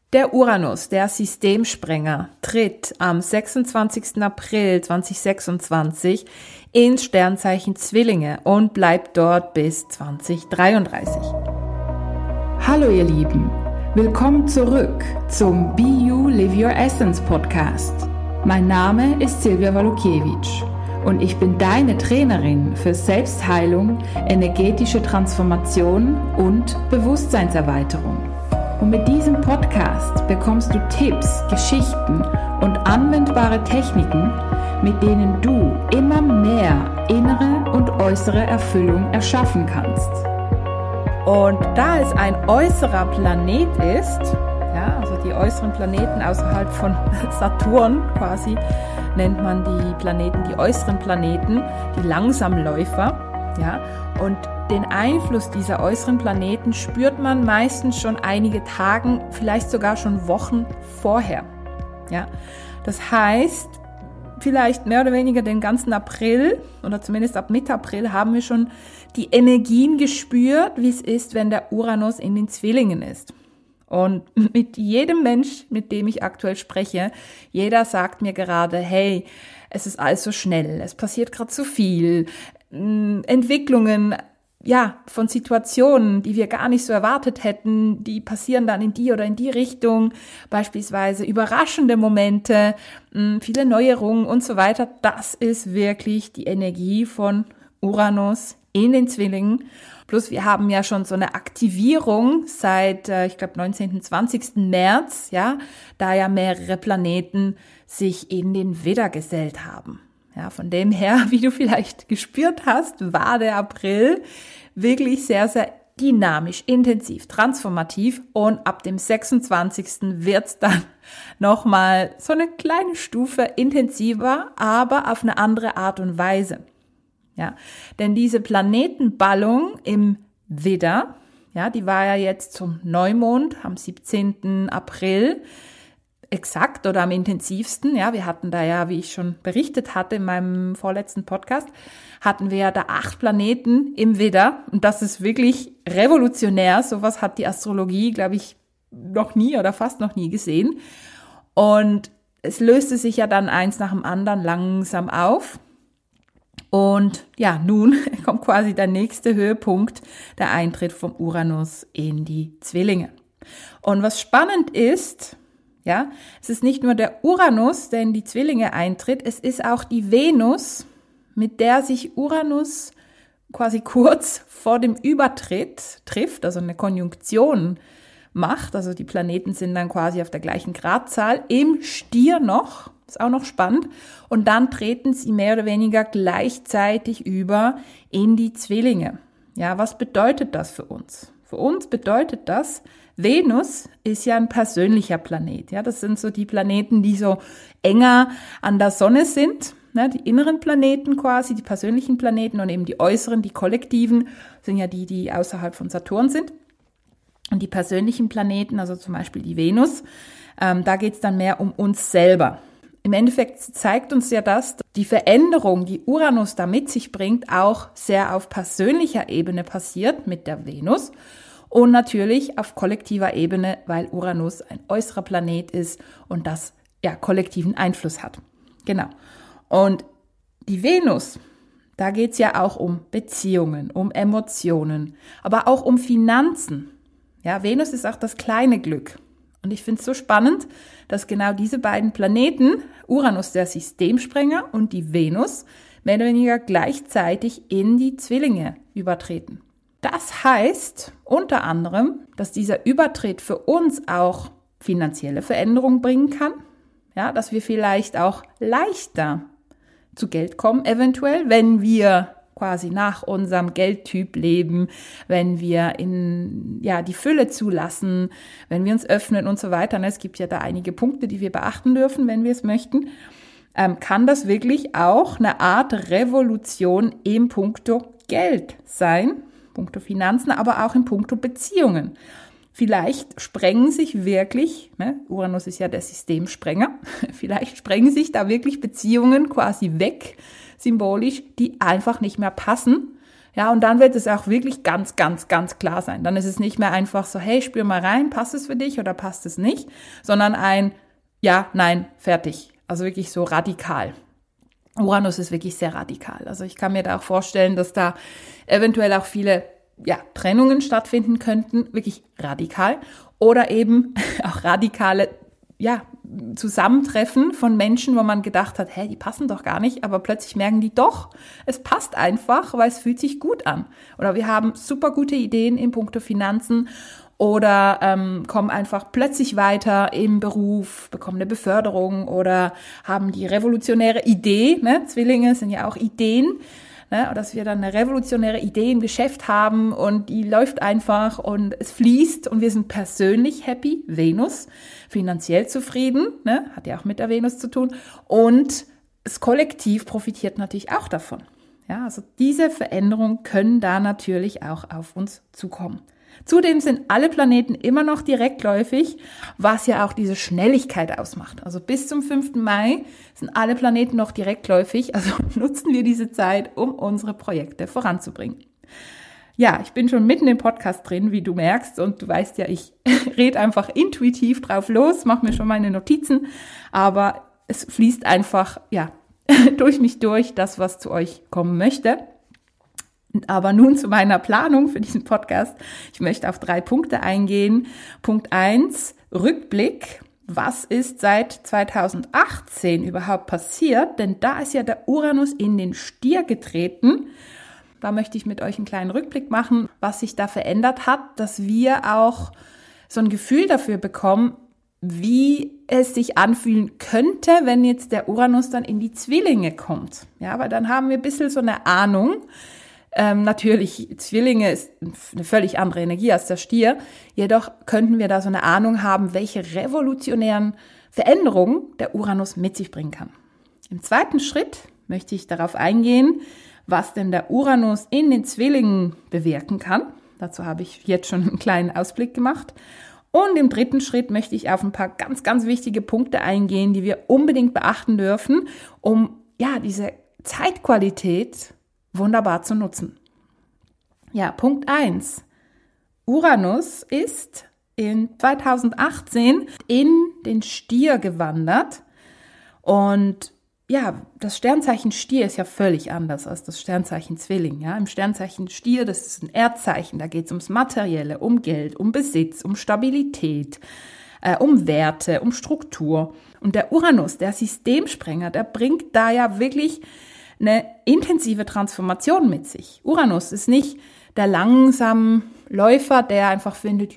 Der Uranus, der Systemsprenger, tritt am 26. April 2026 ins Sternzeichen Zwillinge und bleibt dort bis 2033. Hallo ihr Lieben, willkommen zurück zum Be You Live Your Essence Podcast. Mein Name ist Silvia Walukiewicz und ich bin deine Trainerin für Selbstheilung, energetische Transformation und Bewusstseinserweiterung. Und mit diesem Podcast bekommst du Tipps, Geschichten und anwendbare Techniken, mit denen du immer mehr innere und äußere Erfüllung erschaffen kannst. Und da es ein äußerer Planet ist, ja, also die äußeren Planeten außerhalb von Saturn quasi, nennt man die Planeten, die äußeren Planeten, die Langsamläufer, ja, und den Einfluss dieser äußeren Planeten spürt man meistens schon einige Tage, vielleicht sogar schon Wochen vorher. Ja, das heißt, vielleicht mehr oder weniger den ganzen April oder zumindest ab Mitte April haben wir schon die Energien gespürt, wie es ist, wenn der Uranus in den Zwillingen ist. Und mit jedem Mensch, mit dem ich aktuell spreche, jeder sagt mir gerade, hey, es ist alles so schnell, es passiert gerade so viel, Entwicklungen, ja, von Situationen, die wir gar nicht so erwartet hätten, die passieren dann in die oder in die Richtung, beispielsweise überraschende Momente, viele Neuerungen und so weiter. Das ist wirklich die Energie von Uranus in den Zwillingen. Plus wir haben ja schon so eine Aktivierung seit, ich glaube, 19. 20. März, ja, da ja mehrere Planeten sich in den Widder gesellt haben. Ja, von dem her, wie du vielleicht gespürt hast, war der April wirklich sehr, sehr dynamisch, intensiv, transformativ und ab dem 26. wird's dann nochmal so eine kleine Stufe intensiver, aber auf eine andere Art und Weise. Ja, denn diese Planetenballung im Widder, ja, die war ja jetzt zum Neumond am 17. April, exakt oder am intensivsten, ja, wir hatten da ja, wie ich schon berichtet hatte in meinem vorletzten Podcast, hatten wir ja da 8 Planeten im Widder und das ist wirklich revolutionär, sowas hat die Astrologie, glaube ich, noch nie oder fast noch nie gesehen und es löste sich ja dann eins nach dem anderen langsam auf und ja, nun kommt quasi der nächste Höhepunkt, der Eintritt vom Uranus in die Zwillinge. Und was spannend ist, ja, es ist nicht nur der Uranus, der in die Zwillinge eintritt, es ist auch die Venus, mit der sich Uranus quasi kurz vor dem Übertritt trifft, also eine Konjunktion macht, also die Planeten sind dann quasi auf der gleichen Gradzahl, im Stier noch, ist auch noch spannend, und dann treten sie mehr oder weniger gleichzeitig über in die Zwillinge. Ja, was bedeutet das für uns? Für uns bedeutet das, Venus ist ja ein persönlicher Planet. Ja, das sind so die Planeten, die so enger an der Sonne sind. Ne, die inneren Planeten quasi, die persönlichen Planeten und eben die äußeren, die kollektiven, sind ja die, die außerhalb von Saturn sind. Und die persönlichen Planeten, also zum Beispiel die Venus, da geht es dann mehr um uns selber. Im Endeffekt zeigt uns ja das, die Veränderung, die Uranus da mit sich bringt, auch sehr auf persönlicher Ebene passiert mit der Venus. Und natürlich auf kollektiver Ebene, weil Uranus ein äußerer Planet ist und das ja kollektiven Einfluss hat. Genau. Und die Venus, da geht's ja auch um Beziehungen, um Emotionen, aber auch um Finanzen. Ja, Venus ist auch das kleine Glück. Und ich finde es so spannend, dass genau diese beiden Planeten, Uranus der Systemsprenger und die Venus, mehr oder weniger gleichzeitig in die Zwillinge übertreten. Das heißt unter anderem, dass dieser Übertritt für uns auch finanzielle Veränderungen bringen kann, ja, dass wir vielleicht auch leichter zu Geld kommen, eventuell, wenn wir quasi nach unserem Geldtyp leben, wenn wir die Fülle zulassen, wenn wir uns öffnen und so weiter. Es gibt ja da einige Punkte, die wir beachten dürfen, wenn wir es möchten. Kann das wirklich auch eine Art Revolution im Puncto Geld sein, puncto Finanzen, aber auch in puncto Beziehungen. Vielleicht sprengen sich wirklich, Uranus ist ja der Systemsprenger, vielleicht sprengen sich da wirklich Beziehungen quasi weg, symbolisch, die einfach nicht mehr passen, Ja, und dann wird es auch wirklich ganz, ganz, ganz klar sein. Dann ist es nicht mehr einfach so, hey, spür mal rein, passt es für dich oder passt es nicht, sondern ein ja, nein, fertig. Also wirklich so radikal. Uranus ist wirklich sehr radikal. Also ich kann mir da auch vorstellen, dass da eventuell auch viele Trennungen stattfinden könnten, wirklich radikal. Oder eben auch radikale Zusammentreffen von Menschen, wo man gedacht hat, die passen doch gar nicht, aber plötzlich merken die doch, es passt einfach, weil es fühlt sich gut an. Oder wir haben super gute Ideen in puncto Finanzen oder kommen einfach plötzlich weiter im Beruf, bekommen eine Beförderung oder haben die revolutionäre Idee, ne? Zwillinge sind ja auch Ideen, ne? Dass wir dann eine revolutionäre Idee im Geschäft haben und die läuft einfach und es fließt und wir sind persönlich happy, Venus, finanziell zufrieden, ne? Hat ja auch mit der Venus zu tun und das Kollektiv profitiert natürlich auch davon. Ja, also diese Veränderungen können da natürlich auch auf uns zukommen. Zudem sind alle Planeten immer noch direktläufig, was ja auch diese Schnelligkeit ausmacht. Also bis zum 5. Mai sind alle Planeten noch direktläufig, also nutzen wir diese Zeit, um unsere Projekte voranzubringen. Ja, ich bin schon mitten im Podcast drin, wie du merkst, und du weißt ja, ich rede einfach intuitiv drauf los, mache mir schon meine Notizen, aber es fließt einfach, durch mich durch, das, was zu euch kommen möchte. Aber nun zu meiner Planung für diesen Podcast. Ich möchte auf 3 Punkte eingehen. Punkt 1, Rückblick. Was ist seit 2018 überhaupt passiert? Denn da ist ja der Uranus in den Stier getreten. Da möchte ich mit euch einen kleinen Rückblick machen, was sich da verändert hat, dass wir auch so ein Gefühl dafür bekommen, wie es sich anfühlen könnte, wenn jetzt der Uranus dann in die Zwillinge kommt. Ja, aber dann haben wir ein bisschen so eine Ahnung. Natürlich, Zwillinge ist eine völlig andere Energie als der Stier. Jedoch könnten wir da so eine Ahnung haben, welche revolutionären Veränderungen der Uranus mit sich bringen kann. Im zweiten Schritt möchte ich darauf eingehen, was denn der Uranus in den Zwillingen bewirken kann. Dazu habe ich jetzt schon einen kleinen Ausblick gemacht. Und im dritten Schritt möchte ich auf ein paar ganz, ganz wichtige Punkte eingehen, die wir unbedingt beachten dürfen, um diese Zeitqualität wunderbar zu nutzen. Ja, Punkt 1. Uranus ist in 2018 in den Stier gewandert und das Sternzeichen Stier ist ja völlig anders als das Sternzeichen Zwilling. Ja? Im Sternzeichen Stier, das ist ein Erdzeichen, da geht es ums Materielle, um Geld, um Besitz, um Stabilität, um Werte, um Struktur. Und der Uranus, der Systemsprenger, der bringt da ja wirklich eine intensive Transformation mit sich. Uranus ist nicht der langsame Läufer, der einfach findet,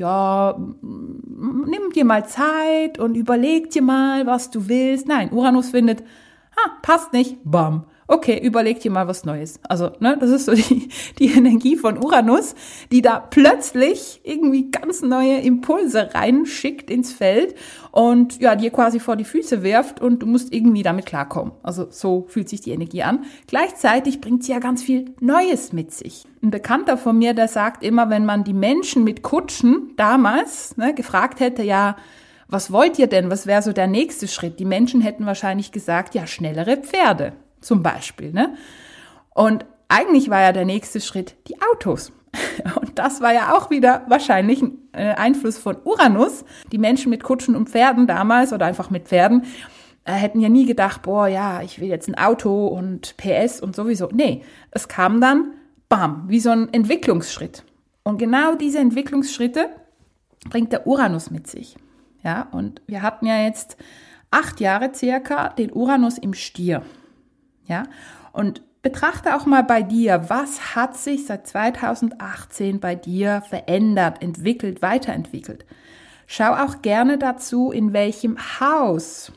nimm dir mal Zeit und überleg dir mal, was du willst. Nein, Uranus findet, passt nicht, bam. Okay, überleg dir mal was Neues. Also, das ist so die Energie von Uranus, die da plötzlich irgendwie ganz neue Impulse reinschickt ins Feld und dir quasi vor die Füße wirft und du musst irgendwie damit klarkommen. Also so fühlt sich die Energie an. Gleichzeitig bringt sie ja ganz viel Neues mit sich. Ein Bekannter von mir, der sagt immer, wenn man die Menschen mit Kutschen damals gefragt hätte, was wollt ihr denn? Was wäre so der nächste Schritt? Die Menschen hätten wahrscheinlich gesagt, schnellere Pferde. Zum Beispiel, Und eigentlich war ja der nächste Schritt die Autos. Und das war ja auch wieder wahrscheinlich ein Einfluss von Uranus. Die Menschen mit Kutschen und Pferden damals oder einfach mit Pferden hätten ja nie gedacht, ich will jetzt ein Auto und PS und sowieso. Nee, es kam dann, bam, wie so ein Entwicklungsschritt. Und genau diese Entwicklungsschritte bringt der Uranus mit sich. Ja, und wir hatten ja jetzt 8 Jahre circa den Uranus im Stier. Ja, und betrachte auch mal bei dir, was hat sich seit 2018 bei dir verändert, entwickelt, weiterentwickelt. Schau auch gerne dazu, in welchem Haus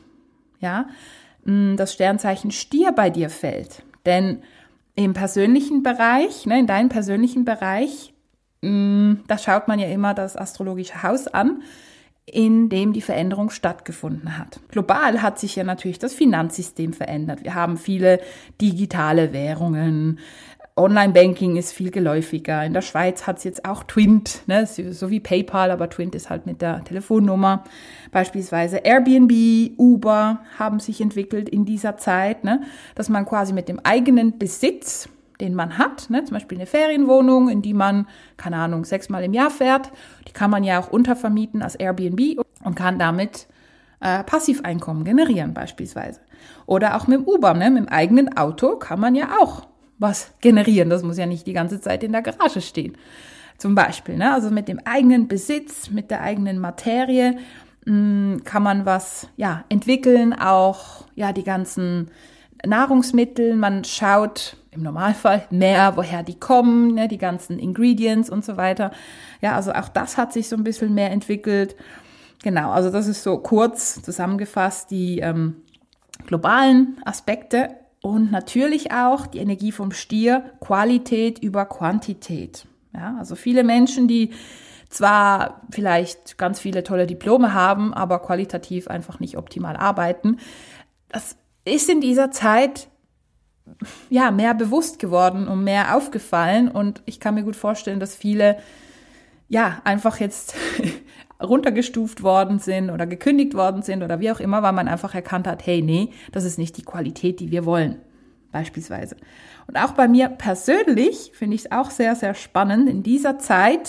das Sternzeichen Stier bei dir fällt. Denn im persönlichen Bereich, in deinem persönlichen Bereich, da schaut man ja immer das astrologische Haus an, in dem die Veränderung stattgefunden hat. Global hat sich ja natürlich das Finanzsystem verändert. Wir haben viele digitale Währungen. Online-Banking ist viel geläufiger. In der Schweiz hat es jetzt auch Twint, so wie PayPal, aber Twint ist halt mit der Telefonnummer. Beispielsweise Airbnb, Uber haben sich entwickelt in dieser Zeit, dass man quasi mit dem eigenen Besitz den man hat, ne? Zum Beispiel eine Ferienwohnung, in die man, 6-mal im Jahr fährt. Die kann man ja auch untervermieten als Airbnb und kann damit Passiveinkommen generieren beispielsweise. Oder auch mit dem Uber, ne? Mit dem eigenen Auto kann man ja auch was generieren. Das muss ja nicht die ganze Zeit in der Garage stehen. Zum Beispiel, ne? Also mit dem eigenen Besitz, mit der eigenen Materie kann man was entwickeln, auch die ganzen Nahrungsmittel. Man schaut im Normalfall mehr, woher die kommen, ne? Die ganzen Ingredients und so weiter. Ja, also auch das hat sich so ein bisschen mehr entwickelt. Genau, also das ist so kurz zusammengefasst die globalen Aspekte und natürlich auch die Energie vom Stier, Qualität über Quantität. Ja, also viele Menschen, die zwar vielleicht ganz viele tolle Diplome haben, aber qualitativ einfach nicht optimal arbeiten. Das ist in dieser Zeit mehr bewusst geworden und mehr aufgefallen und ich kann mir gut vorstellen, dass viele einfach jetzt runtergestuft worden sind oder gekündigt worden sind oder wie auch immer, weil man einfach erkannt hat, hey, nee, das ist nicht die Qualität, die wir wollen, beispielsweise. Und auch bei mir persönlich finde ich es auch sehr, sehr spannend. In dieser Zeit,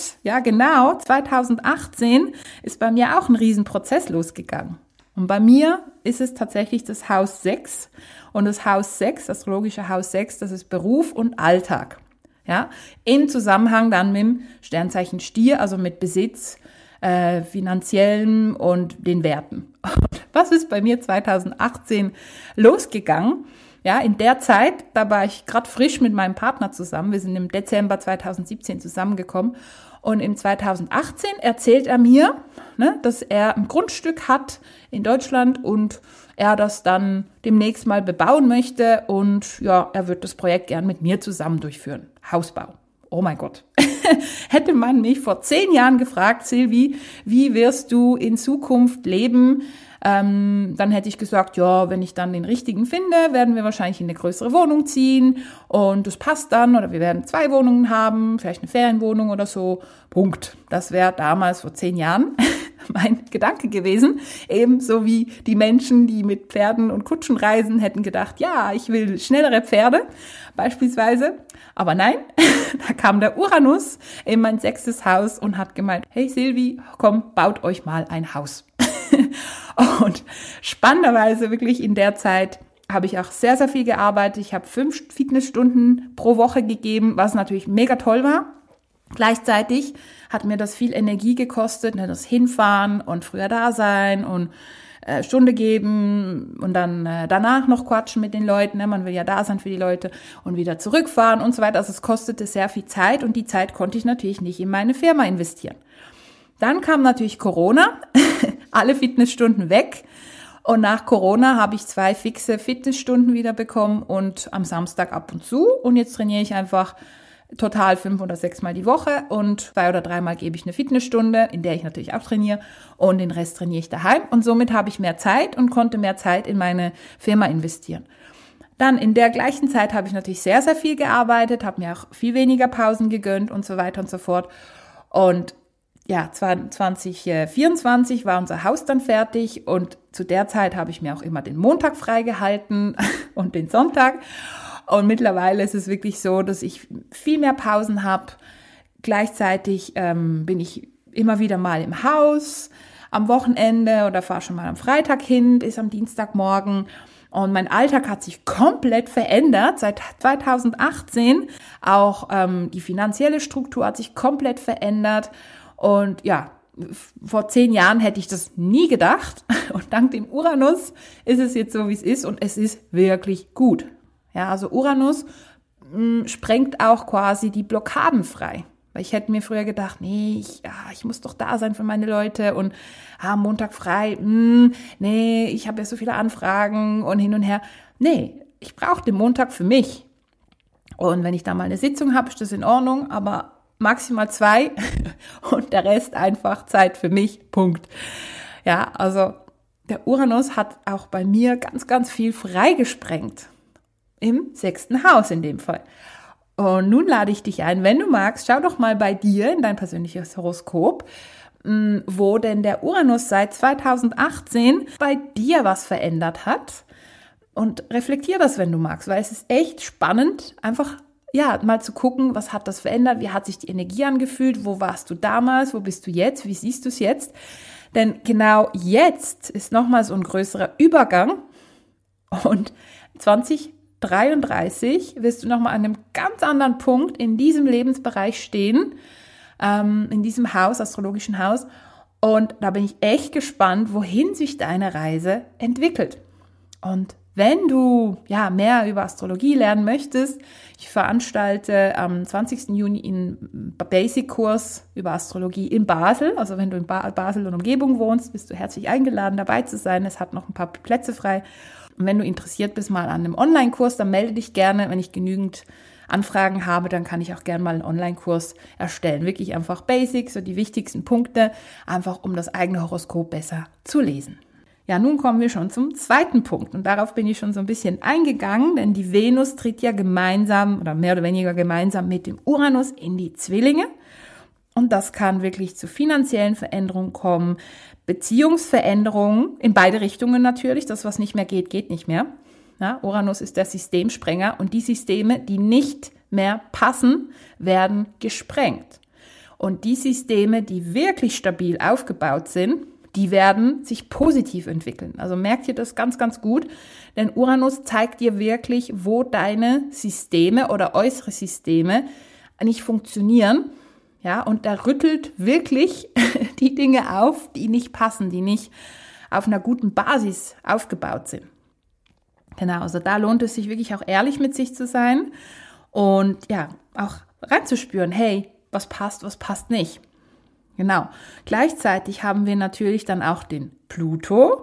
2018 ist bei mir auch ein Riesenprozess losgegangen. Und bei mir ist es tatsächlich das Haus 6 und das Haus 6, astrologische Haus 6, das ist Beruf und Alltag. Ja, in Zusammenhang dann mit dem Sternzeichen Stier, also mit Besitz, finanziellem und den Werten. Und was ist bei mir 2018 losgegangen? Ja, in der Zeit, da war ich gerade frisch mit meinem Partner zusammen. Wir sind im Dezember 2017 zusammengekommen. Und im 2018 erzählt er mir, dass er ein Grundstück hat in Deutschland und er das dann demnächst mal bebauen möchte. Und er wird das Projekt gern mit mir zusammen durchführen. Hausbau. Oh mein Gott. Hätte man mich vor 10 Jahren gefragt, Silvi, wie wirst du in Zukunft leben? Dann hätte ich gesagt, wenn ich dann den richtigen finde, werden wir wahrscheinlich in eine größere Wohnung ziehen und das passt dann oder wir werden 2 Wohnungen haben, vielleicht eine Ferienwohnung oder so. Punkt. Das wäre damals vor 10 Jahren mein Gedanke gewesen. Ebenso wie die Menschen, die mit Pferden und Kutschen reisen, hätten gedacht, ich will schnellere Pferde beispielsweise. Aber nein, da kam der Uranus in mein 6. Haus und hat gemeint, hey Silvi, komm, baut euch mal ein Haus. Und spannenderweise wirklich in der Zeit habe ich auch sehr, sehr viel gearbeitet. Ich habe 5 Fitnessstunden pro Woche gegeben, was natürlich mega toll war. Gleichzeitig hat mir das viel Energie gekostet, das Hinfahren und früher da sein und Stunde geben und dann danach noch quatschen mit den Leuten. Man will ja da sein für die Leute und wieder zurückfahren und so weiter. Also es kostete sehr viel Zeit und die Zeit konnte ich natürlich nicht in meine Firma investieren. Dann kam natürlich Corona, alle Fitnessstunden weg und nach Corona habe ich 2 fixe Fitnessstunden wieder bekommen und am Samstag ab und zu und jetzt trainiere ich einfach total 5 oder 6 Mal die Woche und 2 oder 3 Mal gebe ich eine Fitnessstunde, in der ich natürlich auch trainiere und den Rest trainiere ich daheim und somit habe ich mehr Zeit und konnte mehr Zeit in meine Firma investieren. Dann in der gleichen Zeit habe ich natürlich sehr, sehr viel gearbeitet, habe mir auch viel weniger Pausen gegönnt und so weiter und so fort und 2024 war unser Haus dann fertig und zu der Zeit habe ich mir auch immer den Montag freigehalten und den Sonntag. Und mittlerweile ist es wirklich so, dass ich viel mehr Pausen habe. Gleichzeitig bin ich immer wieder mal im Haus am Wochenende oder fahre schon mal am Freitag hin, ist am Dienstagmorgen. Und mein Alltag hat sich komplett verändert seit 2018. Auch die finanzielle Struktur hat sich komplett verändert. Und vor 10 Jahren hätte ich das nie gedacht. Und dank dem Uranus ist es jetzt so, wie es ist. Und es ist wirklich gut. Ja, also Uranus sprengt auch quasi die Blockaden frei. Weil ich hätte mir früher gedacht, nee, ich muss doch da sein für meine Leute. Und Montag frei, nee, ich habe ja so viele Anfragen und hin und her. Nee, ich brauche den Montag für mich. Und wenn ich da mal eine Sitzung habe, ist das in Ordnung. Aber maximal 2 und der Rest einfach Zeit für mich, Punkt. Ja, also der Uranus hat auch bei mir ganz, ganz viel freigesprengt. Im 6. Haus in dem Fall. Und nun lade ich dich ein, wenn du magst, schau doch mal bei dir in dein persönliches Horoskop, wo denn der Uranus seit 2018 bei dir was verändert hat. Und reflektier das, wenn du magst, weil es ist echt spannend, einfach mal zu gucken, was hat das verändert, wie hat sich die Energie angefühlt, wo warst du damals, wo bist du jetzt, wie siehst du es jetzt? Denn genau jetzt ist nochmal so ein größerer Übergang und 2033 wirst du nochmal an einem ganz anderen Punkt in diesem Lebensbereich stehen, in diesem Haus, astrologischen Haus. Und da bin ich echt gespannt, wohin sich deine Reise entwickelt. Und wenn du mehr über Astrologie lernen möchtest, ich veranstalte am 20. Juni einen Basic-Kurs über Astrologie in Basel. Also wenn du in Basel und Umgebung wohnst, bist du herzlich eingeladen, dabei zu sein. Es hat noch ein paar Plätze frei. Und wenn du interessiert bist mal an einem Online-Kurs, dann melde dich gerne. Wenn ich genügend Anfragen habe, dann kann ich auch gerne mal einen Online-Kurs erstellen. Wirklich einfach Basics, so die wichtigsten Punkte, einfach um das eigene Horoskop besser zu lesen. Ja, nun kommen wir schon zum zweiten Punkt und darauf bin ich schon so ein bisschen eingegangen, denn die Venus tritt ja gemeinsam oder mehr oder weniger gemeinsam mit dem Uranus in die Zwillinge und das kann wirklich zu finanziellen Veränderungen kommen, Beziehungsveränderungen in beide Richtungen natürlich, das was nicht mehr geht, geht nicht mehr. Ja, Uranus ist der Systemsprenger und die Systeme, die nicht mehr passen, werden gesprengt. Und die Systeme, die wirklich stabil aufgebaut sind, die werden sich positiv entwickeln. Also merkt ihr das ganz, ganz gut, denn Uranus zeigt dir wirklich, wo deine Systeme oder äußere Systeme nicht funktionieren. Ja, und er rüttelt wirklich die Dinge auf, die nicht passen, die nicht auf einer guten Basis aufgebaut sind. Genau, also da lohnt es sich wirklich auch ehrlich mit sich zu sein und auch reinzuspüren, hey, was passt nicht. Genau. Gleichzeitig haben wir natürlich dann auch den Pluto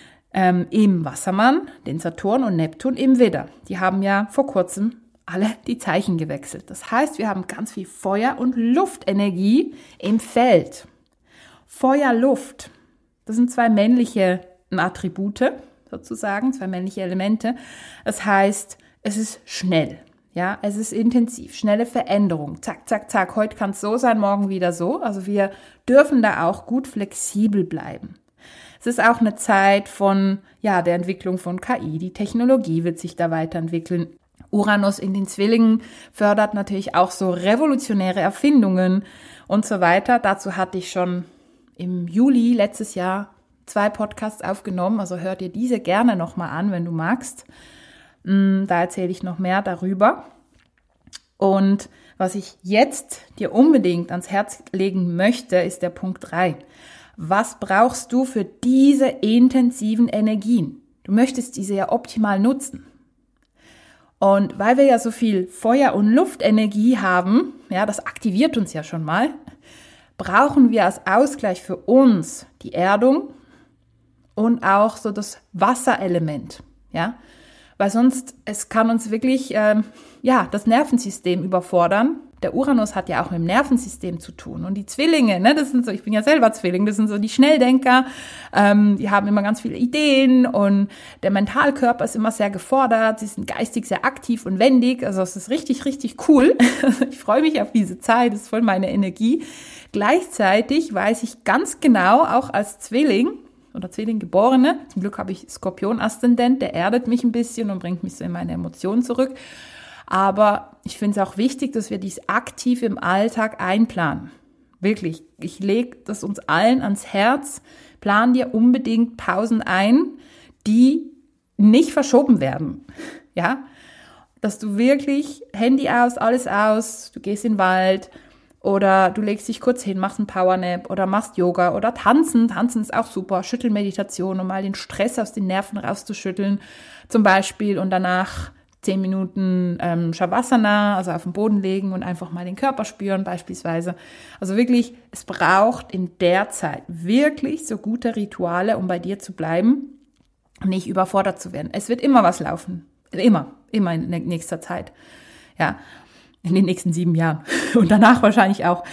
im Wassermann, den Saturn und Neptun im Widder. Die haben ja vor kurzem alle die Zeichen gewechselt. Das heißt, wir haben ganz viel Feuer- und Luftenergie im Feld. Feuer, Luft, das sind zwei männliche Attribute sozusagen, zwei männliche Elemente. Das heißt, es ist schnell. Ja, es ist intensiv, schnelle Veränderung, zack, zack, zack, heute kann es so sein, morgen wieder so. Also wir dürfen da auch gut flexibel bleiben. Es ist auch eine Zeit von, der Entwicklung von KI, die Technologie wird sich da weiterentwickeln. Uranus in den Zwillingen fördert natürlich auch so revolutionäre Erfindungen und so weiter. Dazu hatte ich schon im Juli letztes Jahr 2 Podcasts aufgenommen, also hör dir diese gerne nochmal an, wenn du magst. Da erzähle ich noch mehr darüber. Und was ich jetzt dir unbedingt ans Herz legen möchte, ist der Punkt 3. Was brauchst du für diese intensiven Energien? Du möchtest diese ja optimal nutzen. Und weil wir ja so viel Feuer- und Luftenergie haben, das aktiviert uns ja schon mal, brauchen wir als Ausgleich für uns die Erdung und auch so das Wasserelement, weil sonst, es kann uns wirklich, das Nervensystem überfordern. Der Uranus hat ja auch mit dem Nervensystem zu tun. Und die Zwillinge, das sind so, ich bin ja selber Zwilling, das sind so die Schnelldenker, die haben immer ganz viele Ideen und der Mentalkörper ist immer sehr gefordert, sie sind geistig sehr aktiv und wendig, also es ist richtig, richtig cool. Ich freue mich auf diese Zeit, das ist voll meine Energie. Gleichzeitig weiß ich ganz genau, auch als Zwilling, oder Zwillinggeborene. Zum Glück habe ich Skorpion-Aszendent, der erdet mich ein bisschen und bringt mich so in meine Emotionen zurück. Aber ich finde es auch wichtig, dass wir dies aktiv im Alltag einplanen. Wirklich, ich lege das uns allen ans Herz. Plan dir unbedingt Pausen ein, die nicht verschoben werden. Ja, dass du wirklich Handy aus, alles aus, du gehst in den Wald, oder du legst dich kurz hin, machst einen Powernap oder machst Yoga oder Tanzen. Tanzen ist auch super. Schüttelmeditation, um mal den Stress aus den Nerven rauszuschütteln zum Beispiel. Und danach 10 Minuten Shavasana, also auf den Boden legen und einfach mal den Körper spüren beispielsweise. Also wirklich, es braucht in der Zeit wirklich so gute Rituale, um bei dir zu bleiben und nicht überfordert zu werden. Es wird immer was laufen. Immer in nächster Zeit. Ja. In den nächsten 7 Jahren und danach wahrscheinlich auch.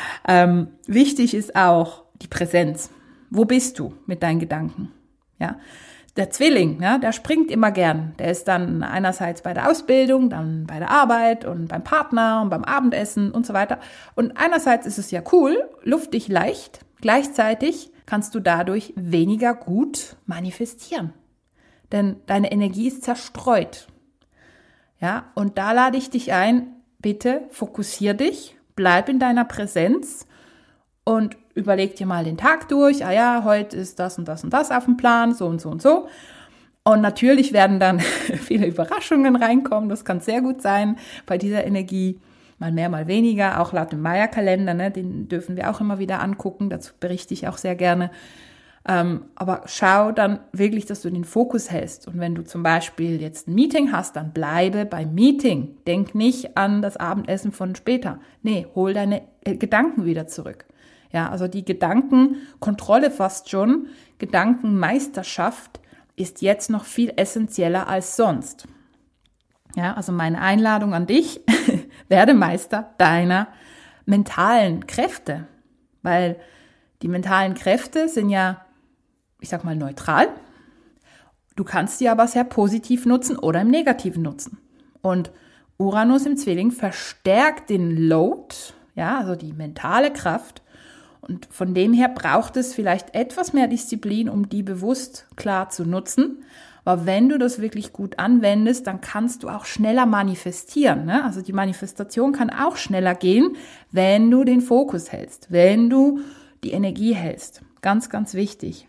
Wichtig ist auch die Präsenz. Wo bist du mit deinen Gedanken? Ja, der Zwilling, der springt immer gern. Der ist dann einerseits bei der Ausbildung, dann bei der Arbeit und beim Partner und beim Abendessen und so weiter. Und einerseits ist es ja cool, luftig, leicht. Gleichzeitig kannst du dadurch weniger gut manifestieren. Denn deine Energie ist zerstreut. Ja, und da lade ich dich ein, bitte fokussier dich, bleib in deiner Präsenz und überleg dir mal den Tag durch. Ah ja, heute ist das und das und das auf dem Plan, so und so und so. Und natürlich werden dann viele Überraschungen reinkommen. Das kann sehr gut sein bei dieser Energie. Mal mehr, mal weniger, auch laut dem Maya-Kalender, ne, den dürfen wir auch immer wieder angucken, dazu berichte ich auch sehr gerne. Aber schau dann wirklich, dass du den Fokus hältst. Und wenn du zum Beispiel jetzt ein Meeting hast, dann bleibe beim Meeting. Denk nicht an das Abendessen von später. Nee, hol deine Gedanken wieder zurück. Ja, also die Gedankenkontrolle fast schon, Gedankenmeisterschaft ist jetzt noch viel essentieller als sonst. Ja, also meine Einladung an dich, werde Meister deiner mentalen Kräfte, weil die mentalen Kräfte sind ja, ich sag mal, neutral. Du kannst die aber sehr positiv nutzen oder im Negativen nutzen. Und Uranus im Zwilling verstärkt den Load, ja, also die mentale Kraft. Und von dem her braucht es vielleicht etwas mehr Disziplin, um die bewusst klar zu nutzen. Aber wenn du das wirklich gut anwendest, dann kannst du auch schneller manifestieren. Ne? Also die Manifestation kann auch schneller gehen, wenn du den Fokus hältst, wenn du die Energie hältst. Ganz, ganz wichtig.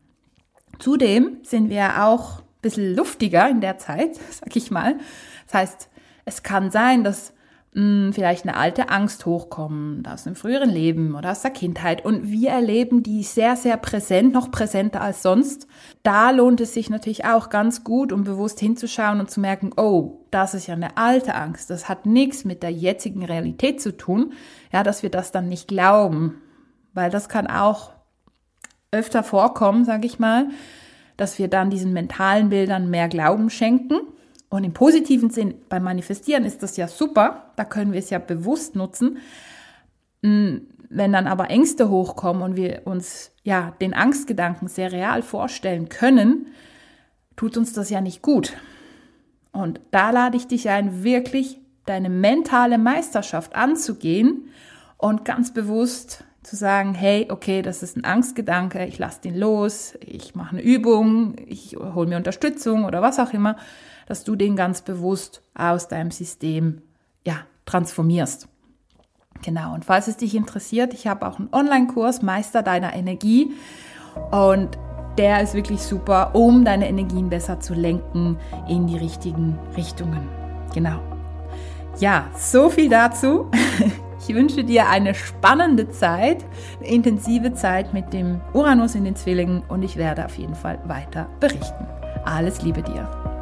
Zudem sind wir auch ein bisschen luftiger in der Zeit, sag ich mal. Das heißt, es kann sein, dass vielleicht eine alte Angst hochkommt aus einem früheren Leben oder aus der Kindheit und wir erleben die sehr, sehr präsent, noch präsenter als sonst. Da lohnt es sich natürlich auch ganz gut, um bewusst hinzuschauen und zu merken, oh, das ist ja eine alte Angst, das hat nichts mit der jetzigen Realität zu tun, ja, dass wir das dann nicht glauben, weil das kann auch öfter vorkommen, sage ich mal, dass wir dann diesen mentalen Bildern mehr Glauben schenken. Und im positiven Sinn, beim Manifestieren ist das ja super, da können wir es ja bewusst nutzen. Wenn dann aber Ängste hochkommen und wir uns ja den Angstgedanken sehr real vorstellen können, tut uns das ja nicht gut. Und da lade ich dich ein, wirklich deine mentale Meisterschaft anzugehen und ganz bewusst zu sagen, hey, okay, das ist ein Angstgedanke, ich lasse den los, ich mache eine Übung, ich hole mir Unterstützung oder was auch immer, dass du den ganz bewusst aus deinem System transformierst. Genau, und falls es dich interessiert, ich habe auch einen Online-Kurs, Meister deiner Energie, und der ist wirklich super, um deine Energien besser zu lenken in die richtigen Richtungen. Genau. Ja, so viel dazu. Ich wünsche dir eine spannende Zeit, eine intensive Zeit mit dem Uranus in den Zwillingen und ich werde auf jeden Fall weiter berichten. Alles Liebe dir.